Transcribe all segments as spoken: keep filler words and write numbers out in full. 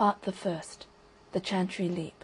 Part the First. The Chantry Leap.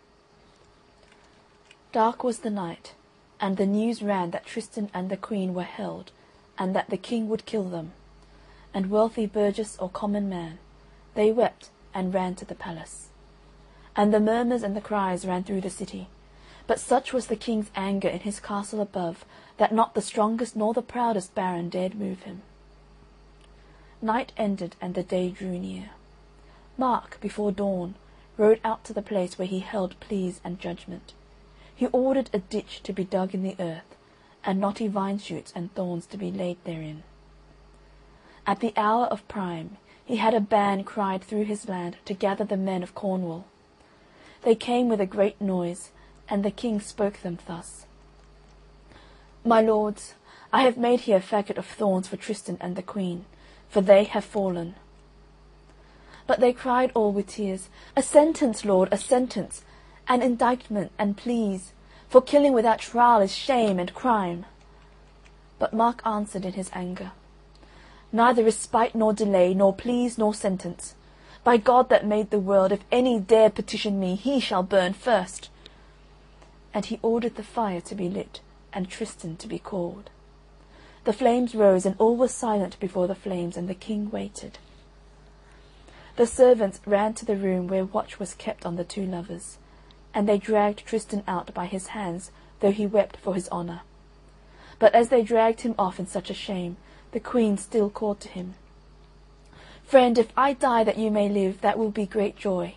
Dark was the night, and the news ran that Tristan and the Queen were held, and that the King would kill them. And wealthy burgess or common man, they wept and ran to the palace. And the murmurs and the cries ran through the city, but such was the King's anger in his castle above that not the strongest nor the proudest baron dared move him. Night ended and the day drew near. Mark, before dawn, rode out to the place where he held pleas and judgment. He ordered a ditch to be dug in the earth, and knotty vine-shoots and thorns to be laid therein. At the hour of prime he had a band cried through his land to gather the men of Cornwall. They came with a great noise, and the King spoke them thus: "My lords, I have made here a faggot of thorns for Tristan and the Queen, for they have fallen." But they cried all with tears, "A sentence, lord, a sentence, an indictment and pleas, for killing without trial is shame and crime." But Mark answered in his anger, "Neither respite nor delay, nor pleas nor sentence. By God that made the world, if any dare petition me, he shall burn first." And he ordered the fire to be lit, and Tristan to be called. The flames rose, and all was silent before the flames, and the King waited. The servants ran to the room where watch was kept on the two lovers, and they dragged Tristan out by his hands, though he wept for his honour. But as they dragged him off in such a shame, the Queen still called to him, "Friend, if I die that you may live, that will be great joy."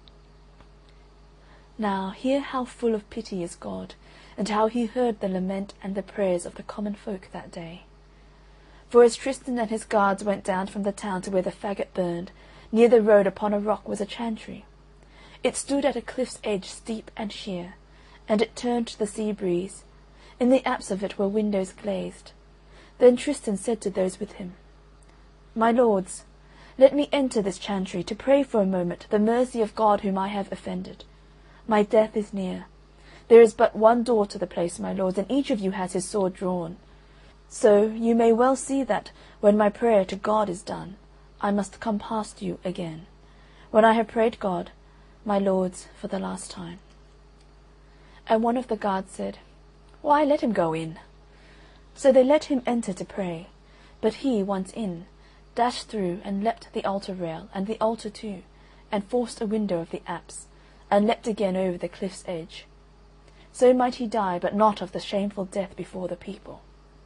Now hear how full of pity is God, and how he heard the lament and the prayers of the common folk that day. For as Tristan and his guards went down from the town to where the faggot burned, near the road upon a rock was a chantry. It stood at a cliff's edge steep and sheer, and it turned to the sea breeze. In the apse of it were windows glazed. Then Tristan said to those with him, "My lords, let me enter this chantry to pray for a moment the mercy of God whom I have offended. My death is near. There is but one door to the place, my lords, and each of you has his sword drawn. So you may well see that, when my prayer to God is done, I must come past you again, when I have prayed God, my lords, for the last time." And one of the guards said, "Why, let him go in." So they let him enter to pray, but he, once in, dashed through and leapt the altar rail, and the altar too, and forced a window of the apse, and leapt again over the cliff's edge. So might he die, but not of the shameful death before the people.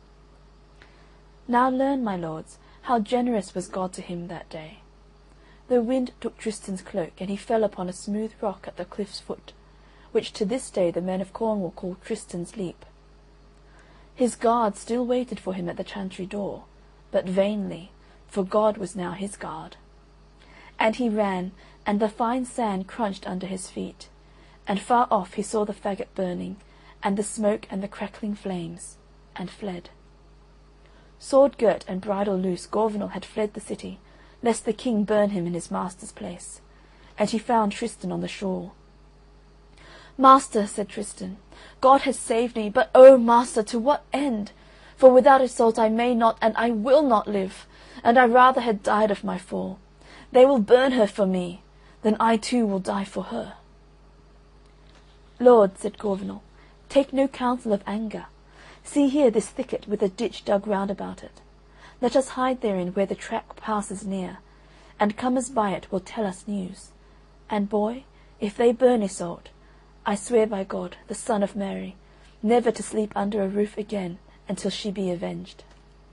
Now learn, my lords, how generous was God to him that day. The wind took Tristan's cloak, and he fell upon a smooth rock at the cliff's foot, which to this day the men of Cornwall call Tristan's Leap. His guard still waited for him at the chantry door, but vainly, for God was now his guard. And he ran, and the fine sand crunched under his feet, and far off he saw the faggot burning, and the smoke and the crackling flames, and fled. Sword girt and bridle loose, Gorvenal had fled the city, lest the King burn him in his master's place, and he found Tristan on the shore. "Master," said Tristan, "God has saved me, but oh, master, to what end? For without Iseult I may not and I will not live, and I rather had died of my fall. They will burn her for me, then I too will die for her." "Lord," said Gorvenal, "take no counsel of anger. See here this thicket with a ditch dug round about it. Let us hide therein where the track passes near, and comers by it will tell us news. And, boy, if they burn Iseult, I swear by God, the Son of Mary, never to sleep under a roof again until she be avenged."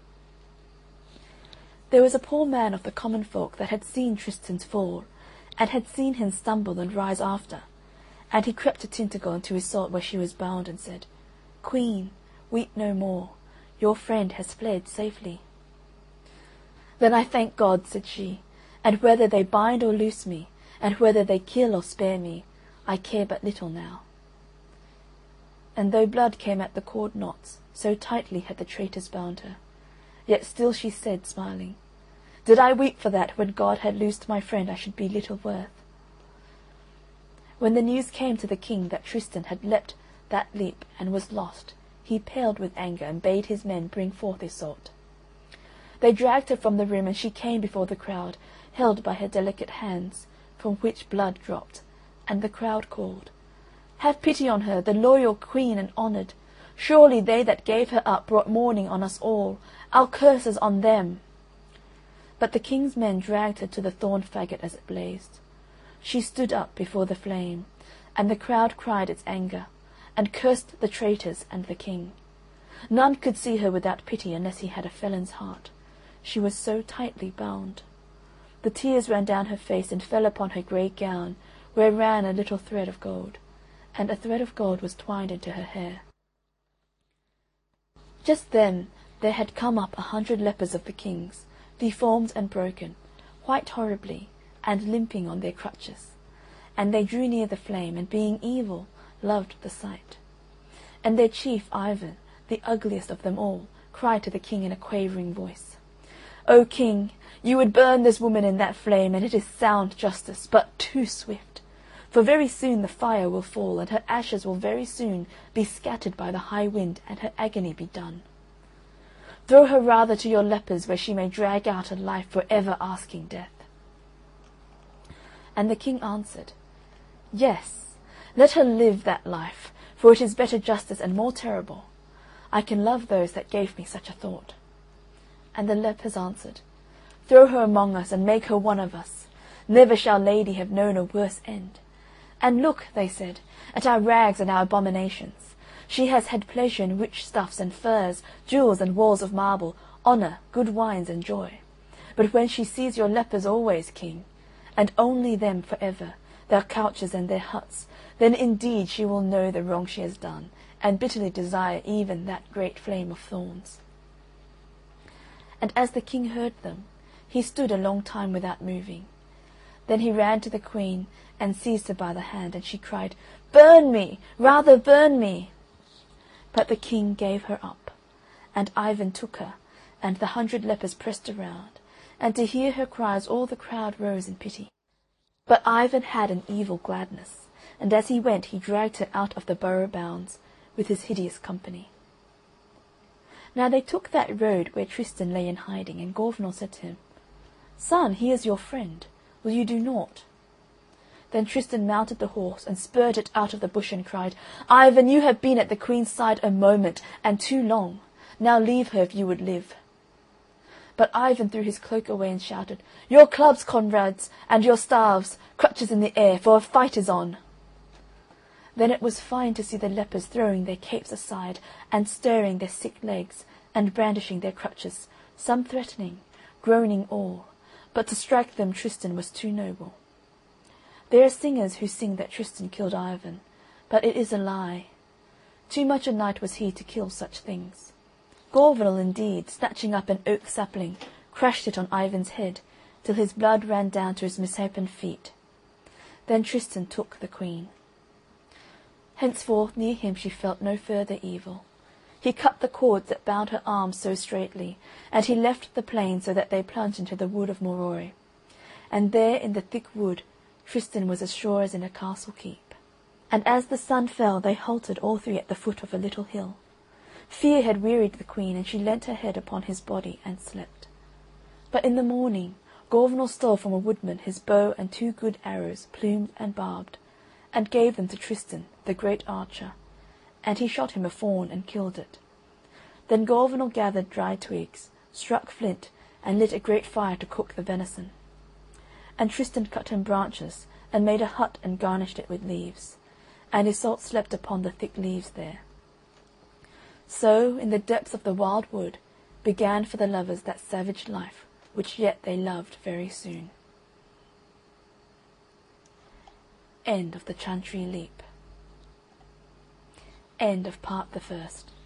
There was a poor man of the common folk that had seen Tristan's fall, and had seen him stumble and rise after, and he crept to Tintagel and to Iseult where she was bound, and said, "Queen, weep no more, your friend has fled safely." "Then I thank God," said she, "and whether they bind or loose me, and whether they kill or spare me, I care but little now." And though blood came at the cord knots, so tightly had the traitors bound her, yet still she said, smiling, "Did I weep for that when God had loosed my friend I should be little worth." When the news came to the King that Tristan had leapt that leap and was lost, he paled with anger, and bade his men bring forth Iseult. They dragged her from the room, and she came before the crowd, held by her delicate hands, from which blood dropped, and the crowd called, "Have pity on her, the loyal queen and honoured! Surely they that gave her up brought mourning on us all. Our curses on them!" But the king's men dragged her to the thorn faggot as it blazed. She stood up before the flame, and the crowd cried its anger, and cursed the traitors and the king. None could see her without pity unless he had a felon's heart. She was so tightly bound. The tears ran down her face and fell upon her grey gown, where ran a little thread of gold, and a thread of gold was twined into her hair. Just then there had come up a hundred lepers of the king's, deformed and broken, white horribly, and limping on their crutches. And they drew near the flame, and being evil, loved the sight. And their chief, Ivan, the ugliest of them all, cried to the king in a quavering voice, "O king, you would burn this woman in that flame, and it is sound justice, but too swift. For very soon the fire will fall, and her ashes will very soon be scattered by the high wind, and her agony be done. Throw her rather to your lepers, where she may drag out a life for ever asking death." And the king answered, "Yes, let her live that life, for it is better justice and more terrible. I can love those that gave me such a thought." And the lepers answered, "Throw her among us, and make her one of us. Never shall lady have known a worse end. And look," they said, "at our rags and our abominations. She has had pleasure in rich stuffs and furs, jewels and walls of marble, honour, good wines, and joy. But when she sees your lepers always, king, and only them for ever, their couches and their huts, then indeed she will know the wrong she has done, and bitterly desire even that great flame of thorns." And as the king heard them, he stood a long time without moving. Then he ran to the queen and seized her by the hand, and she cried, "Burn me! Rather burn me!" But the king gave her up, and Ivan took her, and the hundred lepers pressed around, and to hear her cries all the crowd rose in pity. But Ivan had an evil gladness, and as he went he dragged her out of the borough bounds, with his hideous company. Now they took that road where Tristan lay in hiding, and Gorvenal said to him, "Son, he is your friend. Will you do naught?" Then Tristan mounted the horse, and spurred it out of the bush, and cried, "Ivan, you have been at the queen's side a moment, and too long. Now leave her if you would live." But Ivan threw his cloak away and shouted, "Your clubs, comrades, and your staves, crutches in the air, for a fight is on." Then it was fine to see the lepers throwing their capes aside, and stirring their sick legs, and brandishing their crutches, some threatening, groaning all, but to strike them Tristan was too noble. There are singers who sing that Tristan killed Ivan, but it is a lie. Too much a knight was he to kill such things. Gorvenal, indeed, snatching up an oak sapling, crashed it on Ivan's head, till his blood ran down to his misshapen feet. Then Tristan took the queen. Henceforth near him she felt no further evil. He cut the cords that bound her arms so straitly, and he left the plain so that they plunged into the wood of Morois. And there in the thick wood Tristan was as sure as in a castle keep. And as the sun fell they halted all three at the foot of a little hill. Fear had wearied the queen, and she leant her head upon his body and slept. But in the morning Gorvenal stole from a woodman his bow and two good arrows, plumed and barbed, and gave them to Tristan, the great archer, and he shot him a fawn and killed it. Then Gorvenal gathered dry twigs, struck flint, and lit a great fire to cook the venison. And Tristan cut him branches, and made a hut and garnished it with leaves, and Iseult slept upon the thick leaves there. So, in the depths of the wild wood, began for the lovers that savage life which yet they loved very soon. End of the Chantry Leap. End of part the first.